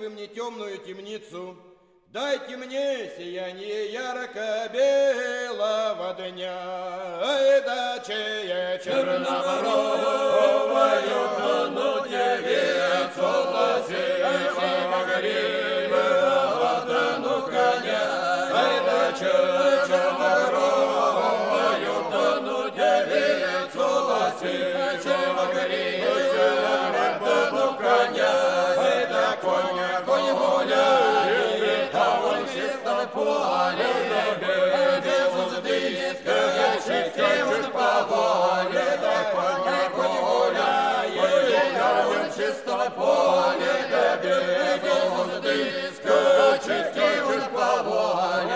вы мне темную темницу, дайте мне сияние ярко-белого дня, дачея чернобровою, ну девицу лосевого гривого, да ну коня, дачея чернобровою, да ну девицу лосевого гривого, да ну коня, да коня, конь гуляет, а он чисто поле, без узды, чистит по воле, да коня, конь гуляет, а он чисто поле, без узды, чистит по воле,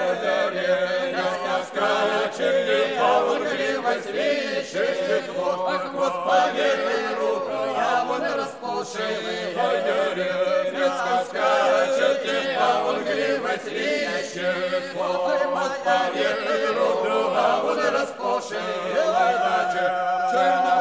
скачет, а он гривой свищет, хвост поверит руку, а он распушил, скачет, а он гривой свищет, хвост поверит руку, а он распушил, черная